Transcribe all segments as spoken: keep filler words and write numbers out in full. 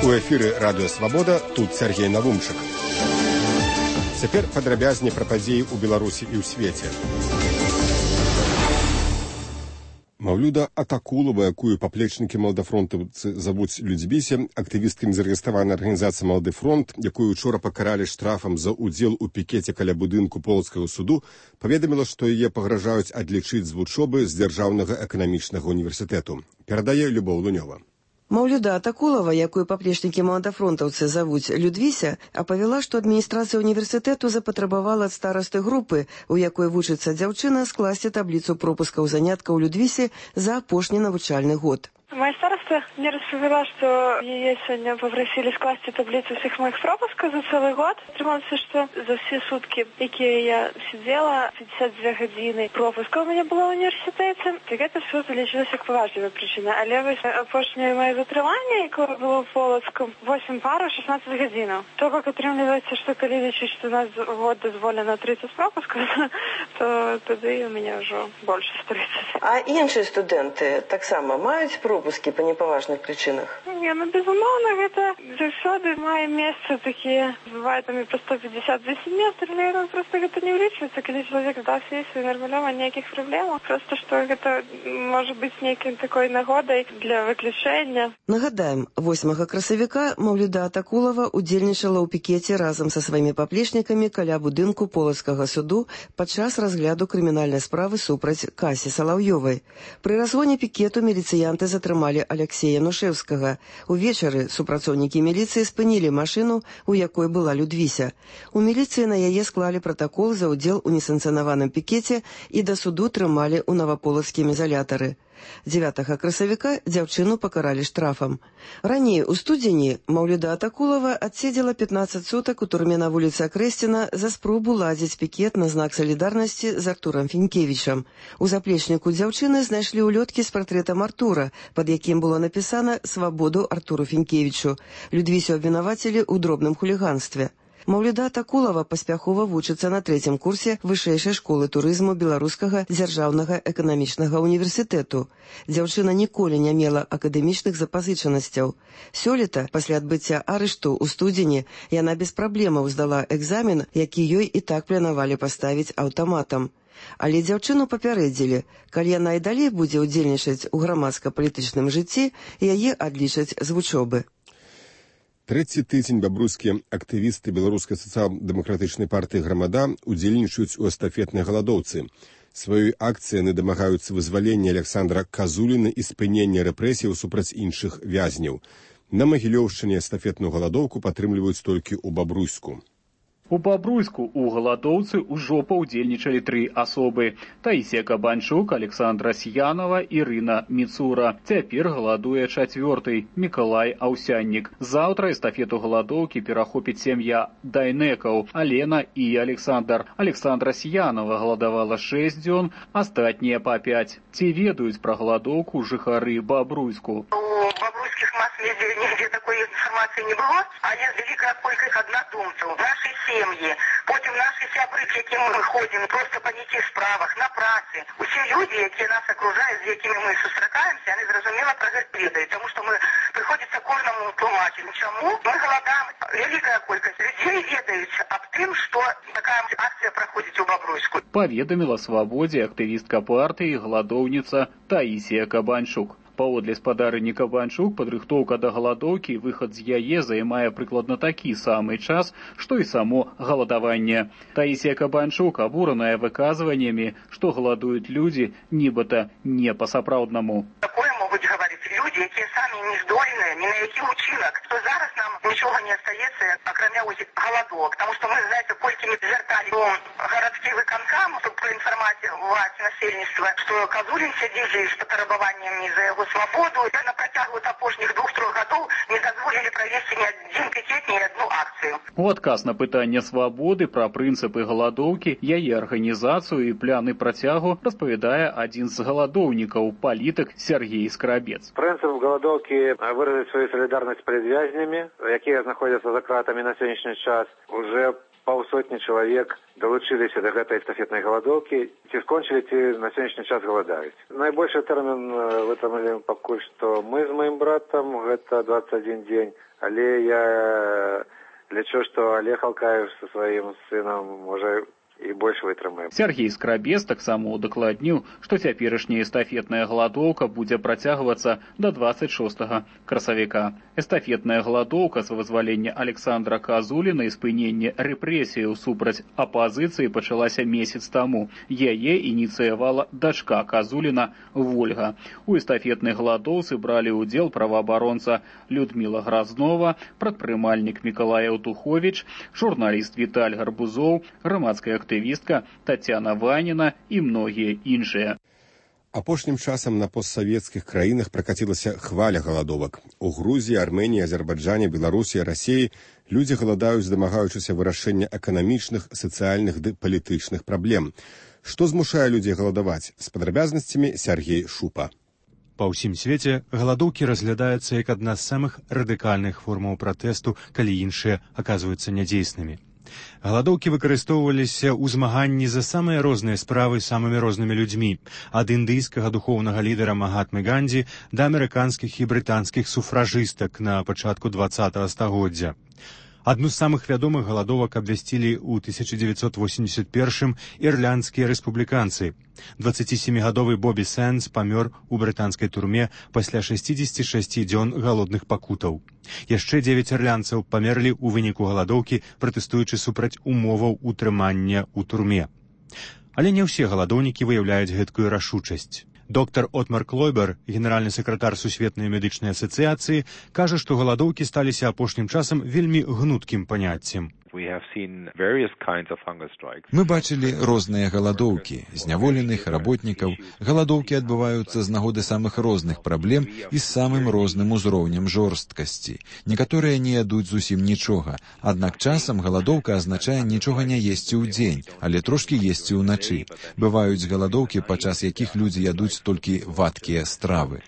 У эфіры радыё Свабода, тут Сергей Навумчык. Цяпер падрабязней пра падзеі ў Беларусі і ў свеце. Маўлюда Атакулова, якую паплечнікі малдафронтаўцы завуць Людзьбісе, актывісткамі зарэгістраванай арганізацыі «Малды фронт», якую учора пакаралі штрафам за ўдзел у пікеце каля будынку Полацкага суду, паведаміла, што яе пагражаюць адлічыць з вучобы з Дзяржаўнага эканамічнага універсітэту. Перадае Любоў Лунёва. Маўлюда Атакулова, якую паплечнікі малдафронтаўцы завуць Людвіся, апавяла, што адміністрацыя універсітэту запатрабавала ад старасты групы, у якой вучыцца дзяўчына, скласці табліцу пропускаў заняткаў Людвісе за апошні навучальны год. Моя староста мне рассказала, что ее сегодня попросили скласть таблицу всех моих пропусков за целый год. Оказалось, что за все сутки, которые я сидела, пятьдесят две годины пропуска у меня было в университете, так это все залечилось как поважливая причина. А левое опошнее мое затрывание, которое было в Полоцком, восемь пар, шестнадцать годин. То, как отрымливается, что коли лечить, что у нас год дозволено тридцать пропусков, то тогда у меня уже больше тридцать. А іншыя студенты так само маюць пропуски по непаважных причинах? Не, ну безумоўна, гэта заўсёды мае месца такія, бывае там і по сто пятьдесят за семестр, але ну, просто гэта не ўлічваецца, калі чалавек здаў сесію нармалёва, ніякіх праблемаў, просто што гэта можа быць нейкай такой нагодай для выключэння. Нагадаем, восьмага красавіка Маўлюда Атакулова удзельнічала ў пікеце разам са сваімі паплечнікамі каля будынку Полацкага суду падчас разгляду крымінальнай справы супраць Касі Салаўёвай. Пры разгоне пікету міліцыянты затрымалі Алексея Нушэўскага. Увечары супрацоўнікі міліцыі спынілі машыну, у якой была Людвіся. У міліцыі на яе склалі пратакол за ўдзел у несанкцыянаваным пікеце і да суду трымалі ў наваполацкім ізалятары. дзевятага красавіка дзяўчыну пакаралі штрафам. Раней у студзені Маўлюда Атакулова адседзела пятнаццаць сутак у турме на вуліцы Акрэсціна за спробу ладзіць пікет на знак салідарнасці з Артурам Фінкевічам. У заплечніку дзяўчыны знайшлі ўлёткі з партрэтам Артура, пад якім было напісана «Свабоду Артуру Фінкевічу». Людвісю абвінавацілі ў дробным хуліганстве. Маўлюда Атакулова паспяхова вучыцца на трэцім курсе вышэйшай школы турызму Беларускага дзяржаўнага эканамічнага універсітэту. Дзяўчына ніколі не мела акадэмічных запазычанасцяў. Сёлета, пасля адбыцця арышту ў студзені, яна без праблемаў здала экзамен, які ёй і так планавалі паставіць аўтаматам. Але дзяўчыну папярэдзілі, калі яна і далей будзе ўдзельнічаць у грамадска-палітычным жыцці, яе адлічаць з вучобы. Трэці тыдзень бабруйскія актывісты беларускай сацыял-дэмакратычнай партыі «Грамада» удзельнічаюць у эстафетнай галадоўцы. Сваёй акцыяй яны дамагаюцца вызвалення Александра Казуліна і спынення рэпрэсіяў супраць іншых вязняў. На Магілёўшчыне эстафетную галадоўку падтрымліваюць толькі ў Бабруйску. У Бабруйску у галадоўцы ўжо паўдзельнічалі тры асобы. Таісія Кабанчук, Александра Сьянова, Ірына Міцура. Цяпер галадуе чацвёрты Мікалай Аўсяннік. Заўтра эстафету галадоўкі перахопіць сям'я Дайнекаў, Алена і Александр. Александра Сьянова галадавала шэсць дзён, астатнія па пяць. Ці ведаюць пра галадоўку жыхары Бабруйску? У бабруйскіх мас-медыа нігде такой інфармацыі не было, але вялікая колькасць аднадумцаў, нашы сем'і, потім наші сябры, з якімі мы ходзім, проста па нейкіх справах, на працы. Усе людзі, якія нас акружаюць, з якімі мы сустракаемся, яны зразумела пра гэта ведаюць, таму што мы прыходзіцца кожнаму тлумачыць. Чаму мы галадаем? Вялікая колькасць людзей ведаюць аб тым, што такая акцыя праходзіць у Бабруйску. Паведаміла Свабодзе актывістка партыі галадоўніца Таісія Кабанчук. Паводле спадарыні Кабанчук, падрыхтоўка да галадоўкі і выхад з яе займае прыкладна такі самы час, што і само галадаванне. Таісія Кабанчук абураная выказваннямі, што галадуюць людзі нібыта не па-сапраўднаму. Такое могуць гаварыць людзі, якія самі не здольныя ні на які ўчынак, што зараз нам нічога не астаецца, акрамя галадовак, таму што мы, знаеце, колькі не звярталі у гарадскі выканкам, каб праінфармаваць насельніцтва, што Казулін сядзіць з патрабаваннямі за яго свабоду, і на працягу апошніх двух-трох гадоў не дазволілі правесці ні адзін пікет, ні адну акцыю. У адказ на пытанне Свабоды пра прынцыпы галадоўкі, яе арганізацыю і пляны працягу распавядае адзін з галадоўнікаў, палітык Сергей Скрабец. Прынцып галадоўкі выразіць сваю салідарнасць перад вязнями, якія знаходзяцца за кратамі на сённяшні час. Уже паўсотні чалавек далучыліся да гэтай эстафетнай галадоўкі, ці скончылі, ці на сённяшні час галадаюць. Найбольшы тэрмін вытрымалі пакуль што мы з маім братам, гэта дваццаць адзін дзень, але я лічу, што Олег Алкаев са сваім сынам можа і больш вытрымаем. Сергей Скрабец таксама удакладніў, што цяперашняя эстафетная галадоўка будзе працягвацца да дваццаць шостага красавіка. Эстафетная галадоўка з вызвалення Александра Казуліна і спынення рэпрэсіяў супраць апазіцыі пачалася месяц таму. Яе ініцыявала дачка Казуліна Вольга. У эстафетнай галадоўцы бралі ўдзел праваабаронца Людміла Гразнова, прадпрымальнік Мікалай Аўтуховіч, журналіст Віталь Гарбузоў, грамадская актывістка Тацяна Ваніна і многія іншыя. Апошнім часам на постсавецкіх краінах пракацілася хваля галадовак. У Грузіі, Арменіі, Азербайджане, Беларусі, Расіі людзі галадаюць, дамагаючыся вырашэння эканамічных, сацыяльных ды палітычных праблем. Што змушае людзей галадаваць? З падрабязнасцямі Сергей Шупа. Па ўсім свеце галадоўкі разглядаюцца як адна з самых радыкальных формаў пратэсту, калі іншыя аказваюцца нядзейснымі. Галадоўкі выкарыстоўваліся ў змаганні за самыя розныя справы самымі рознымі людзьмі, ад індыйскага духоўнага лідара Магатмы Гандзі да амерыканскіх і брытанскіх суфражыстак на пачатку дваццатага стагоддзя. Адну з самых вядомых галадовак абвясцілі ў тысяча дзевяцьсот восемьдесят першым ірландскія рэспубліканцы. дваццацісемігадовы Бобі Сэнс памёр у брытанскай турме пасля шэсцідзесяці шасці дзён галодных пакутаў. Яшчэ дзевяць ірландцаў памерлі ў выніку галадоўкі, пратэстуючы супраць умоваў утрымання ў турме. Але не ўсе галадоўнікі выяўляюць гэткую рашучасць. Доктор Отмар Клойбер, генеральны сакратар Сусветнай медычнай асацыяцыі, кажа, што галадоўкі сталіся апошнім часам вельмі гнуткім паняццем. Мы бачылі розныя галадоўкі, зняволеных работнікаў. Галадоўкі адбываюцца з нагоды самых розных праблем і з самым розным узроўнем жорсткасці. Некаторыя не ядуць зусім нічога, аднак часам галадоўка азначае нічога не есці ў дзень, але трошкі есці ўначы. Бываюць галадоўкі, падчас якіх людзі ядуць толькі вадкія стравы.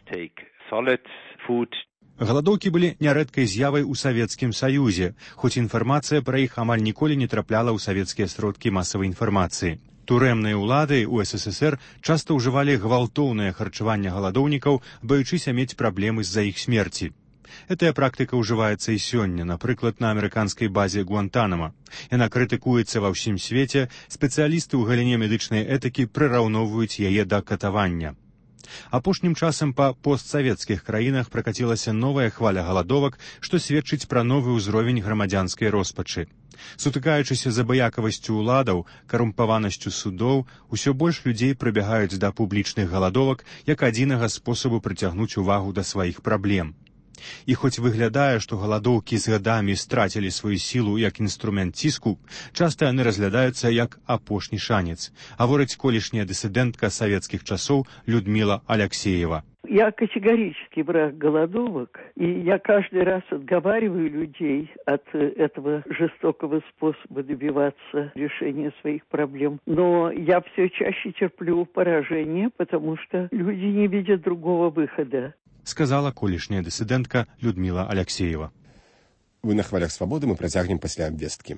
Галадоўкі былі нярэдкай з'явай у Савецкім Саюзе, хоць інфармацыя пра іх амаль ніколі не трапляла ў савецкія сродкі масавай інфармацыі. Турэмныя ўлады ў эс эс эс эр часта ўжывалі гвалтоўнае харчаванне галадоўнікаў, баючыся мець праблемы з-за іх смерці. Гэтая практыка ўжываецца і сёння, напрыклад, на амерыканскай базе Гуантанама. Яна крытыкуецца ва ўсім свеце, спецыялісты ў галіне медычнай этыкі прыраўноўваюць яе да катавання. Апошнім часам па постсавецкіх краінах пракацілася новая хваля галадовак, што сведчыць пра новы ўзровень грамадзянскай роспачы. Сутыкаючыся з абыякавасцю ўладаў, карумпаванасцю судоў, усё больш людзей прыбягаюць да публічных галадовак як адзінага спосабу прыцягнуць увагу да сваіх праблем. І хоць выглядае, што галадоўкі з гадамі страцілі сваю сілу як інструмент ціску, часта яны разглядаюцца як апошні шанец, гаворыць колішняя дысідэнтка савецкіх часоў Людмила Алексеева. Я категорически враг голодовок, и я каждый раз отговариваю людей от этого жестокого способа добиваться решения своих проблем. Но я все чаще терплю поражение, потому что люди не видят другого выхода. Сказала колішняя дысідэнтка Людмила Алексеева. Вы на хвалях свободы, мы протягнем после обвестки.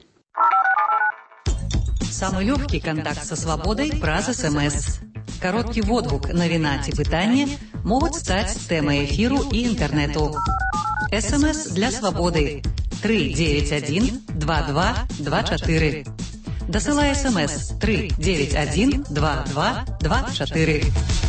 Самый легкий контакт со свободой праз СМС. Короткий водгук навіна ці пытанне могуць стаць тэмай эфіру і інтэрнэту. СМС для свободы три девять один два два два четыре. Дасылай СМС три девять один два два два четыре.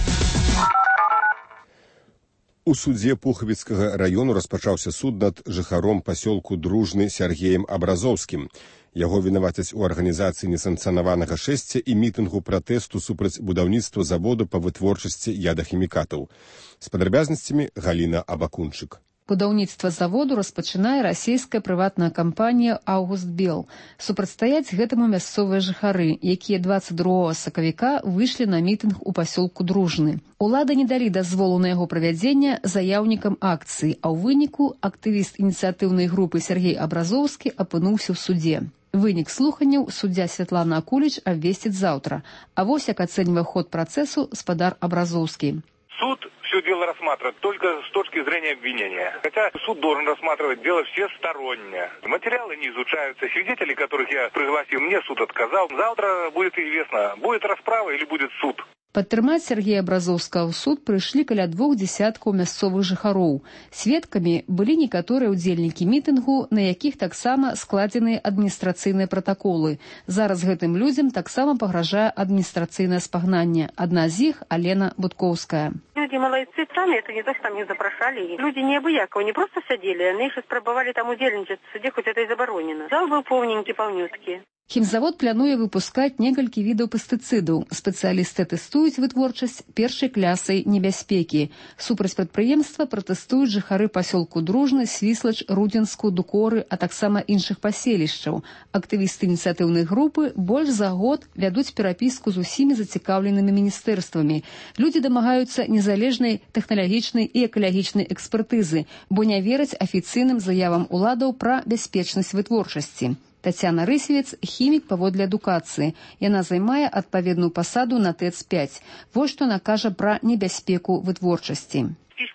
У судзе Пухавіцкага раёну распачаўся суд над жыхаром пасёлку Дружны Сергеем Абразоўскім. Яго вінавацяць у арганізацыі несанкцыянаванага шэсця і мітынгу пратэсту супраць будаўніцтва заводу па вытворчасці ядахімікатаў. З падрабязнасцямі Галіна Абакунчык. Будаўніцтва заводу распачынае расійская прыватная кампанія «Аугустбел». Супрацьстаяць гэтаму мясцовыя жыхары, якія дваццаць другога сакавіка выйшлі на мітынг у пасёлку Дружны. Улады не далі дазволу на яго правядзення заяўнікам акцыі, а ў выніку актывіст ініцыятыўнай групы Сергей Абразоўскі апынуўся ў судзе. Вынік слуханняў суддзя Святлана Акуліч абвесціць заўтра. А вось як ацэньвае ход працэсу спадар Абразоўскі. Суд все дело рассматривает рассматривать только с точки зрения обвинения. Хотя суд должен рассматривать дело всесторонне. Материалы не изучаются. Свидетелей, которых я пригласил, мне суд отказал. Завтра будет известно, будет расправа или будет суд. Падтрымаць Сергея Бразоўскага ў суд прыйшлі каля двух дзясяткаў мясцовых жыхароў. Сведкамі былі некаторыя ўдзельнікі мітынгу, на якіх таксама складзеныя адміністрацыйныя пратаколы. Зараз гэтым людзям таксама пагражае адміністрацыйнае спагнанне. Адна з іх – Алена Будкоўская. Люди молодцы сами, это не то, что там их запрошали. Люди неабыякого, не просто сидели, они еще спробовали там удельничать в суде, хоть это и заборонено. Зал был полненький, полнютки. Хімзавод плануе выпускаць некалькі відаў пестыцыдаў. Спецыялісты тэстуюць вытворчасць першай клясай небяспекі. Супраць прадпрыемства пратэстуюць жыхары пасёлку Дружны, Свіслач, Рудзенску, Дукоры, а таксама іншых паселішчаў. Актывісты ініцыятыўнай групы больш за год вядуць перапіску з усімі зацікаўленымі міністэрствамі. Людзі дамагаюцца незалежнай тэхналагічнай і экалагічнай экспертызы, бо не вераць афіцыйным заявам уладаў пра бяспечнасць вытворчасці. Тацяна Рысевец – хімік паводле адукацыі. Яна займае адпаведную пасаду на ТЭЦ пять. Вось што яна кажа пра небяспеку вытворчасці.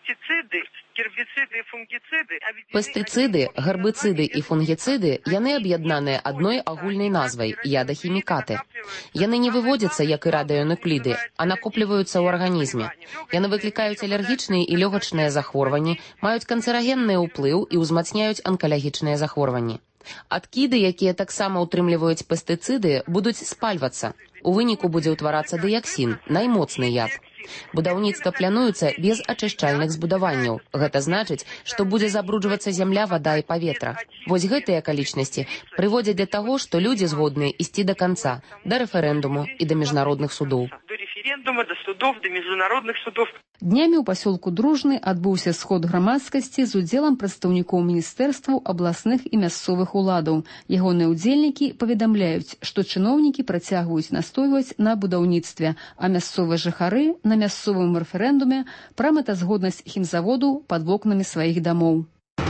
Пестыцыды, гербіцыды і фунгіцыды, яны аб'яднаныя адной агульнай назвай – ядахімікаты. Яны не выводзяцца, як і радыёнукліды, а накопліваюцца ў арганізме. Яны выклікаюць алергічныя і лёгачныя захворванні, маюць канцэрагенны ўплыў і ўзмацняюць анкалагічныя захворванні. Адкіды, якія таксама ўтрымліваюць пестыцыды, будуць спальвацца. У выніку будзе ўтварацца дыяксін, наймоцны яд. Будаўніцтва плануецца без ачышчальных збудаванняў. Гэта значыць, што будзе забруджвацца зямля, вада і паветра. Вось гэтыя акалічнасці прыводзяць да таго, што людзі згодныя ісці да канца, да рэферэндуму і да міжнародных судоў. До судов, до міжнародных судов. Днямі ў пасёлку Дружны адбыўся сход грамадскасці з удзелам прадстаўнікоў міністэрстваў, абласных і мясцовых уладаў. Ягоныя ўдзельнікі паведамляюць, што чыноўнікі працягваюць настойваць на будаўніцтве, а мясцовыя жыхары на мясцовым рэферэндуме пра мэтазгоднасць хімзаводу пад вокнамі сваіх дамоў.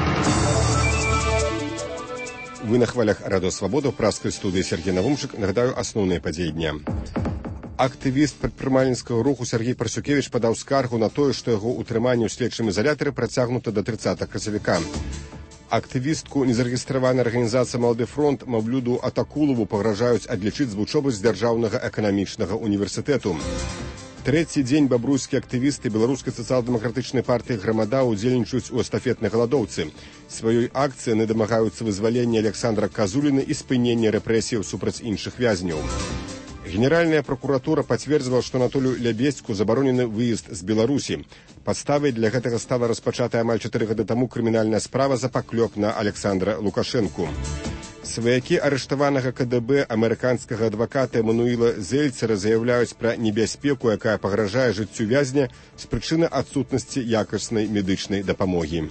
Вы на хвалях Радио Свобода, в праскай студыі Сергей Навумчык. Нагадаю, асноўныя падзеі дня. Актывіст прадпрымальніцкага руху Сергей Парсюкевіч падаў скаргу на тое, што яго ўтрыманне ў следчым ізалятары працягнута да трыццатага красавіка. Актывістку незарэгістраванай арганізацыі «Малады фронт» Маўлюду Атакулову пагражаюць адлічыць з вучобы з дзяржаўнага эканамічнага універсітэту. Трэці дзень бабруйскія актывісты беларускай сацыял-дэмакратычнай партыі «Грамада» удзельнічаюць у эстафетнай галадоўцы. Сваёй акцыі яны дамагаюцца вызвалення Александра Казуліна і спынення рэпрэсіяў супраць іншых вязняў. Генеральная прокуратура подтвердила, что Анатолию Лябедзьку заборонены выезд з Беларусі. Подставай для гэтага стала распачатая амаль чатыры гады таму крымінальная справа за паклёп на Александра Лукашэнку. Сваякі арыштаванага КДБ амерыканскага адваката Эмануіла Зельцера заяўляюць пра небяспеку, якая пагражае жыццю вязня з прычыны адсутнасці якаснай медычнай дапамогі.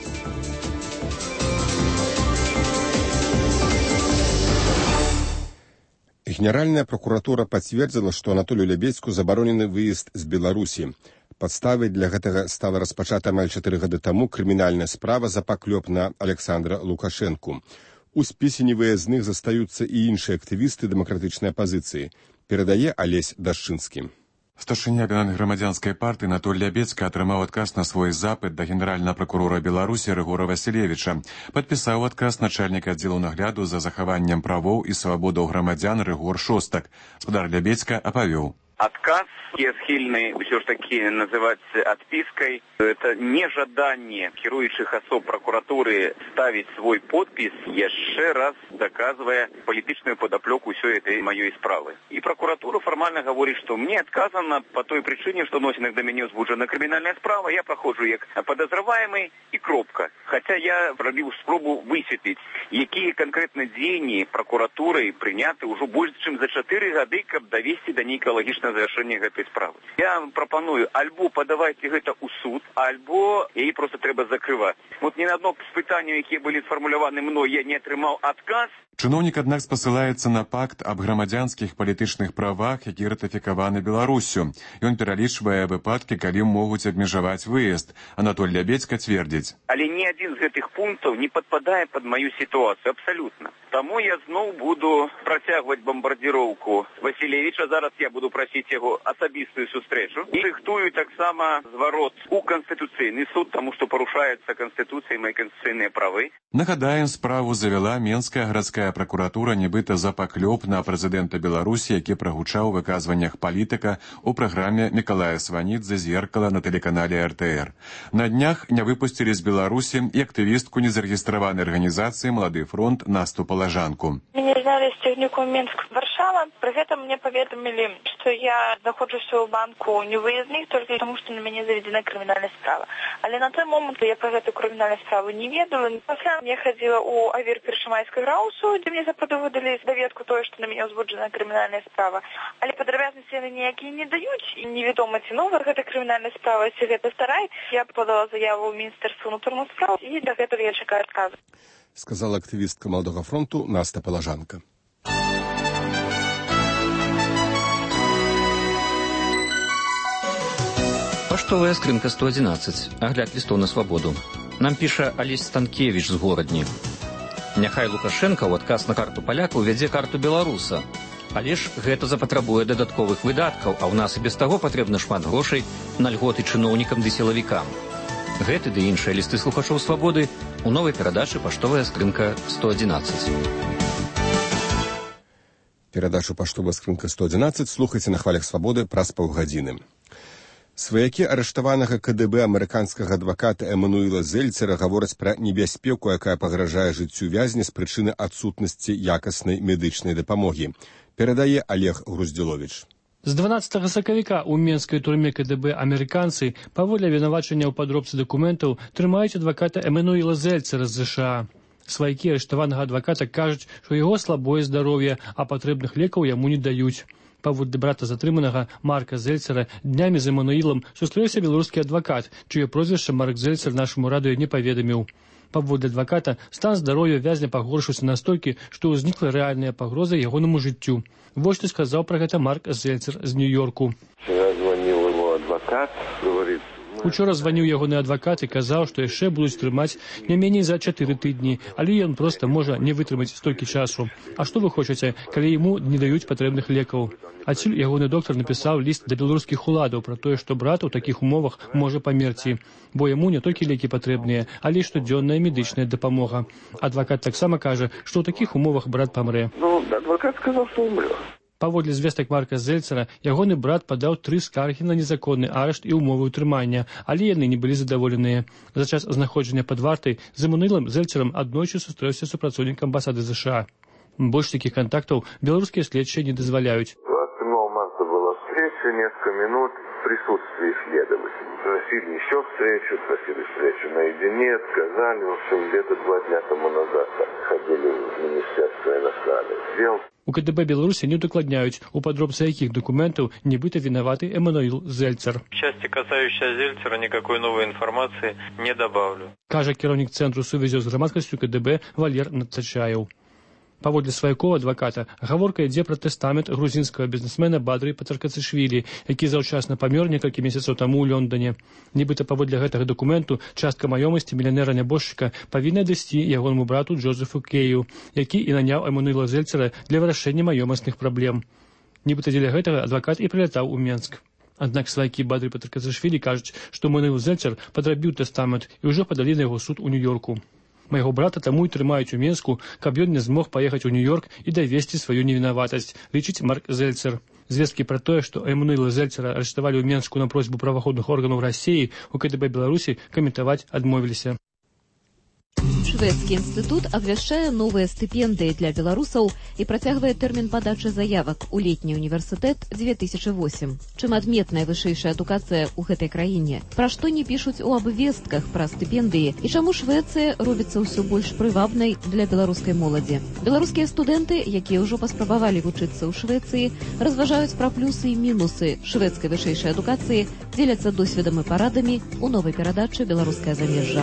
Генеральная прокуратура подтвердила, что Анатолию Лябедзьку заборонены выезд з Беларусі. Подставай для гэтага стала распачата амаль чатыры гады таму крымінальная справа за паклёп на Александра Лукашэнку. У спісе невыязных застаюцца і іншыя актывісты дэмакратычнай апазіцыі. Перадае Алесь Дашчынскі. Старшыня грамадзянскай партыі Анатоль Лябедзька атрымаў адказ на свой запыт да генеральнага пракурора Беларусі Рыгора Васілевіча. Падпісаў адказ начальніка аддзелу нагляду за захаваннем правоў і свабодаў грамадзян Рыгор Шостак. Спадар Лябедзька апавёў. Отказ я схильный все ж таки называть отпиской. Это нежадание кирующих особ прокуратуры ставить свой подпись, еще раз доказывая политичную подоплеку всей этой моей справы. И прокуратура формально говорит, что мне отказано по той причине, что носит до меня возбуждена криминальная справа, я прохожу как подозреваемый и кропка. Хотя я пробил спробу высветлить, какие конкретно дзеянні прокуратурой приняты уже больше, чем за четыре года, как довести до неэкологичного завершення гэтай справы. Я прапаную альбо падавайце гэта ў суд, альбо яе просто трэба закрываць. Вот ні на одно з пытанняў, якія былі сфармуляваны мной, я не атрымаў адказ. Чыноўнік, аднак, спасылаецца на пакт аб грамадзянскіх палітычных правах, які ратыфікаваны Беларусю. Ён пералічвае выпадкі, калі могуць абмежаваць выезд. Анатоль Лябедзька цвердзіць. Але ні адзін з гэтых пунктаў не падпадае пад маю сітуацыю, абсалютна. Таму я зноў буду працягваць бамбардзіроўку Васілевіча. Зараз я буду прасіць запрасіць яго асабістую сустрэчу і рыхтуюць таксама зварот у канстытуцыйны суд, таму што парушаецца канстытуцыя і мае канстытуцыйныя правы. Нагадаем, справу завяла Менская гарадская пракуратура нібыта за паклёп на прэзідэнта Беларусі, які прагучаў у выказваннях палітыка у праграме Мікалая Сванідзе «Зеркала» на тэлеканале эр тэ эр. На днях не выпусцілі з Беларусі і актывістку незарэгістраванай арганізацыі «Малады фронт» Насту Палажанку. Мяне знялі з цягніком Мінск-Варшава. Пры гэтым мне паведамілі, што я знаходжуся ў банку невыездных толькі таму, што на мяне заведзена крымінальная справа. Але на той момант я пра гэту крымінальную справу не ведала. Пасля я хадзіла ў авір першамайскай раусу, дзе мне сапраўды выдалі даведку тое, што на мяне ўзбуджана крымінальная справа. Але падрабязнасці яны ніякія не даюць, і невядома, ці новая гэта крымінальная справа, ці гэта старая. Я подала заяву ў Міністэрства ўнутраных спраў, і дагэтуль я чакаю адказу. Сказала актывістка Маладога фронту Наста Палажанка. Паштовая скрынка сто адзінаццаць. Агляд лістоў на свабоду. Нам піша Алесь Станкевіч з горадні. Няхай Лукашенка ў адказ на карту паляка ўвядзе карту беларуса. Але ж гэта запатрабуе дадатковых выдаткаў, а ў нас і без таго патрэбна шмат грошай на льготы чыноўнікам ды сілавікам. Гэты ды іншыя лісты слухачоў свабоды у новай перадачы «Паштовая скрынка сто адзінаццаць». Перадачу «Паштовая скрынка сто адзінаццаць» слухайце на хвалях свабоды праз паўгадзіны. Сваякі арыштаванага ка дэ бэ амерыканскага адваката Эмануэла Зельцера гавораць пра небяспеку, якая пагражае жыццю вязня з прычыны адсутнасці якаснай медычнай дапамогі. Перадае Олег Груздзіловіч. З дванаццатага сакавіка ў менскай турме ка дэ бэ амерыканцы паводле абвінавачання ў падробцы дакументаў трымаюць адваката Эмануэла Зельцера з зэ ша а. Сваякі арыштаванага адваката кажуць, што яго слабое здароўе, а патрэбных лекаў яму не даюць. Паводле брата затрыманага Марка Зельцера днямі з Эмануілам сустрэўся беларускі адвакат, чыё прозвішча Марк Зельцер нашаму радыё не паведаміў. Паводле адваката стан здароўя вязня пагоршыўся настолькі, што ўзнікла рэальная пагроза ягонаму жыццю. Вось што сказаў пра гэта Марк Зельцер з Нью-Йорку. Учора званіў ягоны адвакат і казаў, што яшчэ будуць трымаць не меней за чатыры тыдні, але ён проста можа не вытрымаць столькі часу. А што вы хочаце, калі яму не даюць патрэбных лекаў? Адсюль ягоны доктар напісаў ліст да беларускіх уладаў пра тое, што брат у такіх умовах можа памерці, бо яму не толькі лекі патрэбныя, але і штодзённая медычная дапамога. Адвакат таксама кажа, што ў такіх умовах брат памрэ. Ну, адвакат сказаў, што умрэ. Паводле звестак Марка Зельцера, ягоны брат падаў тры скаргі на незаконны арышт і ўмовы ўтрымання, але яны не былі задаволеныя. За час знаходжання пад вартай з Эмануэлам Зельцерам аднойчы сустрэўся супрацоўнік амбасады зэ ша а. Больш такіх кантактаў беларускія следчыя не дазваляюць. двадцать седьмого марта была встреча, несколько минут в присутствии следователей. Просили еще встречу, просили встречу наедине, отказали. В общем, где-то два дня тому назад ходили в Министерство иностранных дел. У ка дэ бэ Беларусі не удакладняюць, у падробцы якіх документаў нібыта вінаваты Эмануэл Зельцер. В части, касающейся Зельцера, никакой новой информации не добавлю. Кажа кіраўнік цэнтру сувязі з грамадскасцю ка дэ бэ Валер Нацачаеў. Паводле сваякоў адваката гаворка ідзе пра тэстамент грузінскага бізнесмена Бадры Патаркацышвілі, які заўчасна памёр некалькі месяцаў таму ў Лондоне. Нібыта паводле гэтага дакументу частка маёмасці мільянера-нябожчыка павінна адысці ягонаму брату Джозефу Кею, які і наняў Эмануэла Зельцера для вырашэння маёмасных праблем. Нібыта дзеля гэтага адвакат і прылятаў у Менск. Аднак сваякі Бадры Патаркацышвілі кажуць, што Эмануэл Зельцер падрабіў тэстамент і ўжо падалі на яго суд у Нью-Йорку. Майго брата таму і трымаюць у Менску, каб ён не змог паехаць у Нью-Йорк і давесці сваю невінаватасць, лічыць Марк Зельцер. Звесткі пра тое, што Эмануэла Зельцера арыштавалі ў Менску на просьбу праваахоўных органаў Расіі, у ка дэ бэ Беларусі каментаваць адмовіліся. Шведскі інстытут абвяшчае новыя стыпендыі для беларусаў і працягвае тэрмін падачы заявак у летні універсітэт две тысячи восемь. Чым адметная вышэйшая адукацыя ў гэтай краіне? Пра што не пішуць у абвестках пра стыпендыі і чаму Швецыя робіцца ўсё больш прывабнай для беларускай моладзі? Беларускія студэнты, якія ўжо паспрабавалі вучыцца ў Швецыі, разважаюць пра плюсы і мінусы шведскай вышэйшай адукацыі, дзеляцца досведам і парадамі ў новай перадачы «Беларускае замежжа».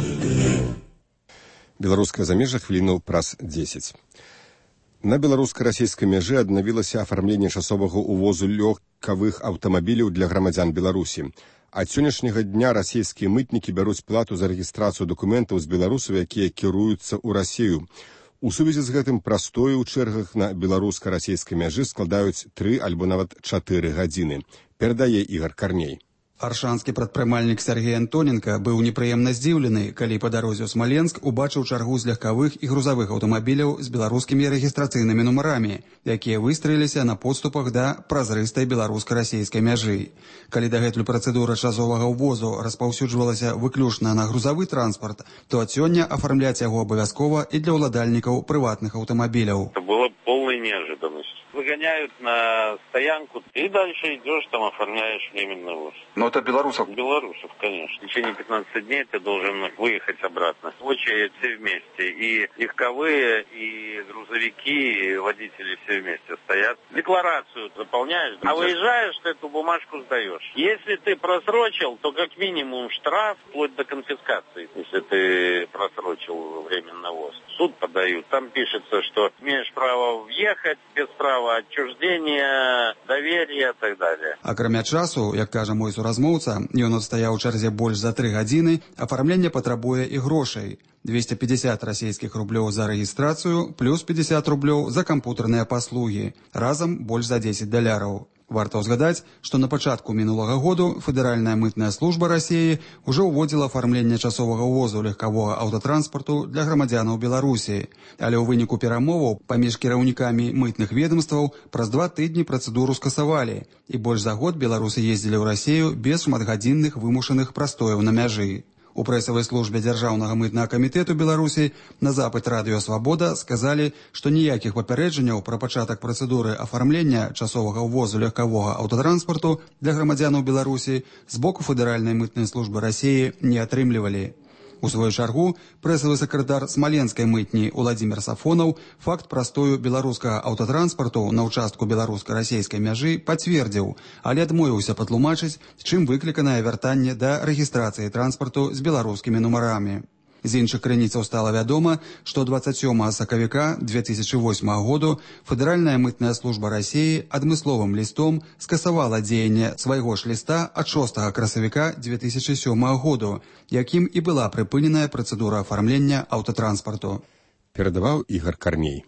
Беларускае замежжа хвілінаў праз дзесяць. На беларуска-расійскай мяжы аднавілася афармленне часовага ўвозу лёгкавых аўтамабіляў для грамадзян Беларусі. Ад сённяшняга дня расійскія мытнікі бяруць плату за рэгістрацыю дакументаў з беларусаў, якія кіруюцца ў Расію. У сувязі з гэтым прастою ў чэргах на беларуска-расійскай мяжы складаюць тры альбо нават чатыры гадзіны. Перадае Ігар Карней. Аршанскі прадпрымальнік Сергей Антоненко быў непрыемна здзіўлены, калі па дарозе ў Смаленск убачыў чаргу з легкавых і грузавых аўтамабіляў з беларускімі рэгістрацыйнымі нумарамі, якія выстраіліся на подступах да празрыстай беларуска-расійскай мяжы. Калі дагэтуль працэдура часовага ўвозу распаўсюджвалася выключна на грузавы транспарт, то ад сёння афармляць яго абавязкова і для ўладальнікаў прыватных аўтамабіляў. Это была полная неожиданность. Выгоняют на стоянку, и дальше идешь, там оформляешь временный ввоз. Но это белорусов? Белорусов, конечно. В течение пятнадцати дней ты должен выехать обратно. Очередь все вместе. И легковые, и грузовики, и водители все вместе стоят. Декларацию заполняешь, а выезжаешь, ты эту бумажку сдаешь. Если ты просрочил, то как минимум штраф, вплоть до конфискации, если ты просрочил временный ввоз. Суд подают, там пишется, что имеешь право въехать без права отчуждения, доверия и так далее. Акрамя часу, як кажа мой суразмоўца, ён адстаяў у чарзе больш за тры гадзіны, афармленне патрабуе і грошай. двести пятьдесят расійскіх рублёў за рэгістрацыю, плюс пятьдесят рублёў за кампутарныя паслугі. Разам больш за дзесяць даляраў. Варта ўзгадаць, што на пачатку мінулага году Федэральная мытная служба Расіі ўжо ўводзіла афармленне часовага ўвозу легкавога аўтатранспарту для грамадзянаў Беларусі. Але ў выніку перамоваў паміж кіраўнікамі мытных ведомстваў праз два тыдні працэдуру скасавалі, і больш за год беларусы ездзілі ў Расію без шматгадзінных вымушаных прастояў на мяжы. У прэсавай службе Дзяржаўнага мытнага камітэту Беларусі на запыт радыё «Свабода» сказалі, што ніякіх папярэджанняў пра пачатак працэдуры афармлення часовага ўвозу легкавога аўтатранспарту для грамадзянаў Беларусі з боку Федэральнай мытнай службы Расіі не атрымлівалі. У сваю чаргу прэсавы сакратар смаленскай мытні Уладзімір Сафонаў факт прастою беларускага аўтатранспарту на ўчастку беларуска-расійскай мяжы пацвердзіў, але адмовіўся патлумачыць, чым выкліканае вяртанне да рэгістрацыі транспарту з беларускімі нумарамі. З іншых крыніцаў стала вядома, што дваццаць сёмага сакавіка две тысячи восьмага году Федэральная мытная служба Расіі адмысловым лістом скасавала дзеянне свайго ж ліста ад шостага красавіка две тысячи сёмага году, якім і была прыпыненая працэдура афармлення аўтатранспарту. Перадаваў Ігар Карней.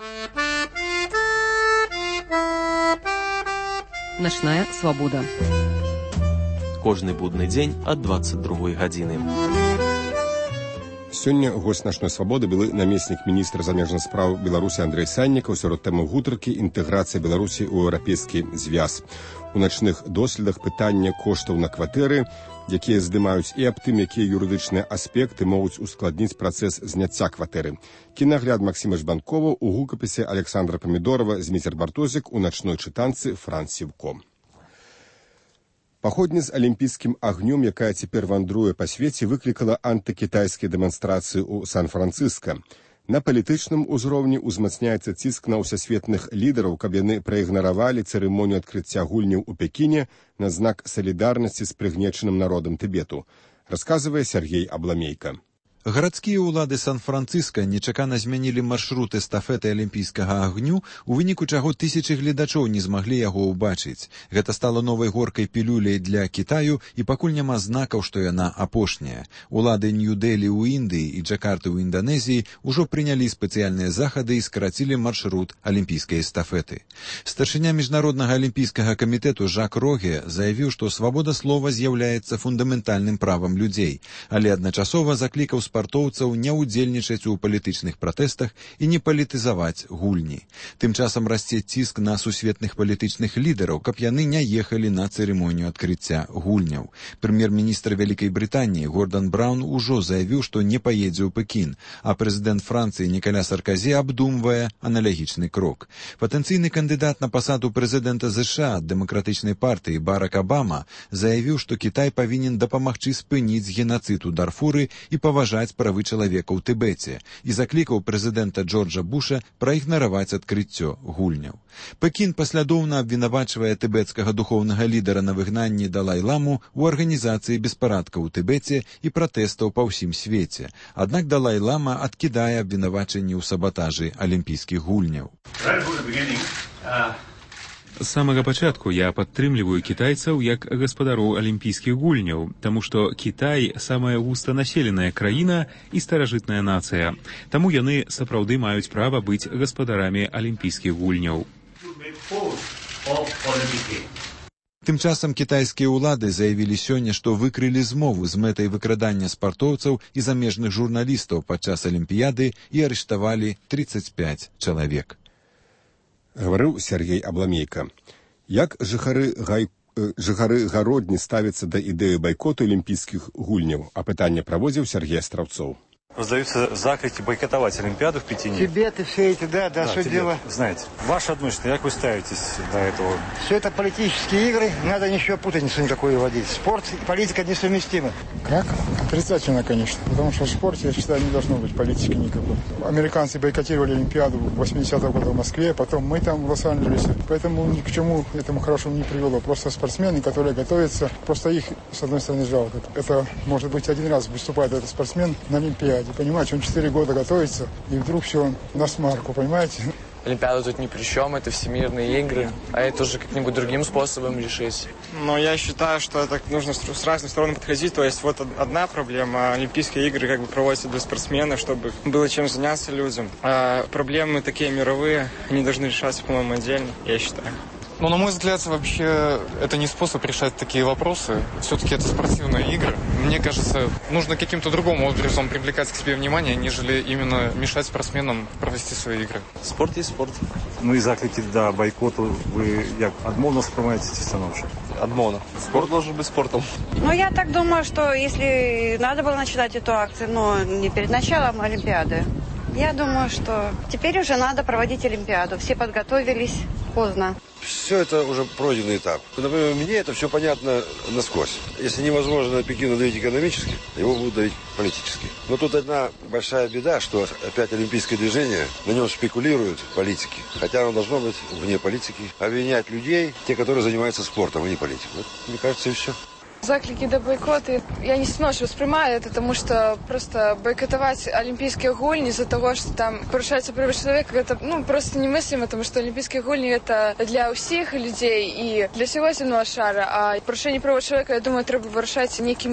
Начная свабода. Кожны будны дзень ад дваццаць другой гадзіны. Сёння госць «Начной свабоды» былы намеснік міністра замежных спраў Беларусі Андрэй Саннікаў сярод тэмы гутаркі «Інтэграцыя Беларусі ў еўрапейскі звяз». У начных доследах пытання коштаў на кватэры, якія здымаюць і аб тым, якія юрыдычныя аспекты могуць ускладніць працэс зняцця кватэры. Кінагляд Максіма Жбанкова у гукапісе Александра Памідорова з Міцер-Бартозік у начной чытанцы Франц Сіўко. Паходня з алімпійскім агнём, якая цяпер вандруе па свеце, выклікала антыкітайскія дэманстрацыі ў Сан-Францыска. На палітычным узроўні ўзмацняецца ціск на ўсасветных лідараў, каб яны праігнаравалі цырымонію адкрыцця гульняў у Пекіне на знак салідарнасці з прыгнечаным народам Тыбету, расказвае Сергей Абламейка. Гарадскія ўлады Сан-Францыска нечакана змянілі маршрут эстафеты алімпійскага агню, у выніку чаго тысячы гледачоў не змаглі яго ўбачыць. Гэта стала новай горкай пілюляй для Кітаю, і пакуль няма знакаў, што яна апошняя. Улады Нью-Дэлі ў Індыі і Джакарты ў Інданезіі ўжо прынялі спецыяльныя захады і скарацілі маршрут алімпійскай эстафеты. Старшыня міжнароднага алімпійскага камітэту Жак Роге заявіў, што свабода слова з'яўляецца фундаментальным правам людзей, але адначасова заклікаў спартоўцаў не ўдзельнічаць у палітычных пратэстах і не палітызаваць гульні. Тым часам расце ціск на сусветных палітычных лідараў, каб яны не ехалі на цырымонію адкрыцця гульняў. Прэм'ер-міністр Вялікай Брытаніі Гордан Браўн ужо заявіў, што не паедзе ў Пекін, а прэзідэнт Францыі Нікаля Сарказі абдумвае аналагічны крок. Патэнцыйны кандыдат на пасаду прэзідэнта ЗША ад дэмакратычнай партыі Барак Абама заявіў, што Кітай павінен дапамагчы спыніць генацыд у Дарфуры і паважаць правы чалавека ў Тыбеце і заклікаў прэзідэнта Джорджа Буша праігнараваць адкрыццё гульняў. Пекін паслядоўна абвінавачвае тыбецкага духоўнага лідара на выгнанні Далай-ламу ў арганізацыі беспарадкаў у Тыбеце і пратэстаў па ўсім свеце. Аднак Далай-лама адкідае абвінавачанні ў сабатажы алімпійскіх гульняў. З самага пачатку я падтрымліваю кітайцаў як гаспадароў алімпійскіх гульняў, таму што Кітай самая густанаселеная краіна і старажытная нацыя. Таму яны сапраўды маюць права быць гаспадарамі алімпійскіх гульняў. Тым часам кітайскія ўлады заявілі сёння, што выкрылі змову з мэтай выкрадання спартоўцаў і замежных журналістаў падчас алімпіяды і арыштавалі тридцать пять чалавек. Гаварыў Сергей Абламейка. Як жыхары, гай... жыхары гародні ставяцца да ідэі байкоту алімпійскіх гульняў? А пытанне праводзіў Сергей Островцов. Раздаются закрики бойкотовать Олимпиаду в Пекине. Тибеты, все эти, да, да, да что дело. Знаете, ваше отношение, как вы ставитесь до этого? Все это политические игры, надо ничего путаницу никакую вводить. Спорт и политика несовместимы. Как? Отрицательно, конечно. Потому что в спорте, я считаю, не должно быть политики никакой. Американцы бойкотировали Олимпиаду восьмидесятого года в Москве, потом мы там в Лос-Анджелесе. Поэтому ни к чему этому хорошему не привело. Просто спортсмены, которые готовятся, просто их, с одной стороны, жалко. Это, может быть, один раз выступает этот спортсмен на Олимпиаде. Понимаете, он четыре года готовится, и вдруг все на смарку, понимаете? Олимпиада тут ни при чем, это всемирные игры, а это уже как-нибудь другим способом решить. Но я считаю, что это нужно с разных сторон подходить. То есть вот одна проблема, Олимпийские игры как бы проводятся для спортсменов, чтобы было чем заняться людям. А проблемы такие мировые, они должны решаться, по-моему, отдельно, я считаю. Ну, на мой взгляд, вообще это не способ решать такие вопросы. Все-таки это спортивные игры. Мне кажется, нужно каким-то другим образом привлекать к себе внимание, нежели именно мешать спортсменам провести свои игры. Спорт есть спорт. Ну и заклики до бойкоту вы как адмовно сприймаєте ці становище? Адмовно. Спорт должен быть спортом. Ну, я так думаю, что если надо было начинать эту акцию, но не перед началом Олимпиады, я думаю, что теперь уже надо проводить Олимпиаду. Все подготовились поздно. Все это уже пройденный этап. Например, мне это все понятно насквозь. Если невозможно Пекину давить экономически, его будут давить политически. Но тут одна большая беда, что опять олимпийское движение, на нем спекулируют политики. Хотя оно должно быть вне политики. Обвинять людей, те, которые занимаются спортом, а не политикой. Вот, мне кажется, и все. Заклики до бойкота я не сильно воспринимаю это, потому что просто бойкотовать олимпийские гульни из-за того, что там порушается права человека, это ну, просто немыслимо, потому что олимпийские гульни это для всех людей и для всего земного шара, а порушение права человека, я думаю, треба вирішати неким